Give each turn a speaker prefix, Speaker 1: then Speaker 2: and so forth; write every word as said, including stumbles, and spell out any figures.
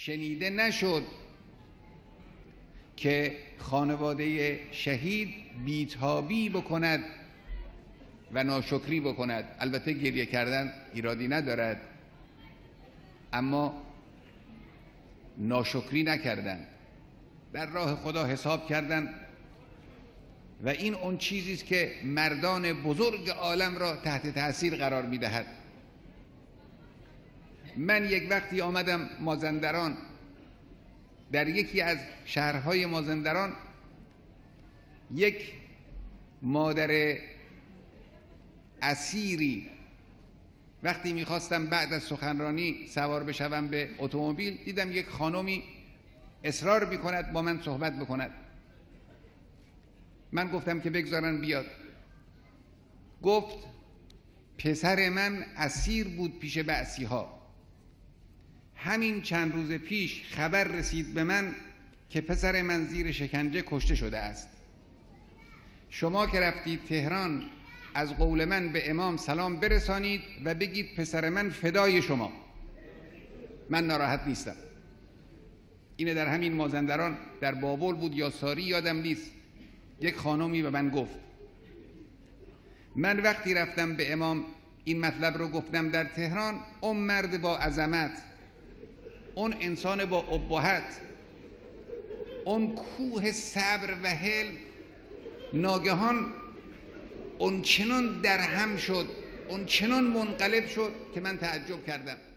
Speaker 1: شنیده نشد که خانواده شهید بیتابی بکند و ناشکری بکند. البته گریه کردن ایرادی ندارد، اما ناشکری نکردن، در راه خدا حساب کردن و این اون چیزی است که مردان بزرگ عالم را تحت تأثیر قرار می‌دهد. من یک وقتی آمدم مازندران، در یکی از شهرهای مازندران یک مادر اسیری، وقتی میخواستم بعد از سخنرانی سوار بشوم به اتومبیل، دیدم یک خانمی اصرار میکند با من صحبت بکند. من گفتم که بگذارن بیاد. گفت پسر من اسیر بود پیش بعثی ها. همین چند روز پیش خبر رسید به من که پسر من زیر شکنجه کشته شده است. شما که رفتید تهران از قول من به امام سلام برسانید و بگید پسر من فدای شما. من ناراحت نیستم. اینه در همین مازندران، در بابل بود یا ساری یادم نیست، یک خانمی به من گفت. من وقتی رفتم به امام این مطلب رو گفتم در تهران، اون مرد با عظمت، اون انسان با ابهت، اون کوه صبر و حلم ناگهان اون چنان در هم شد، اون چنان منقلب شد که من تعجب کردم.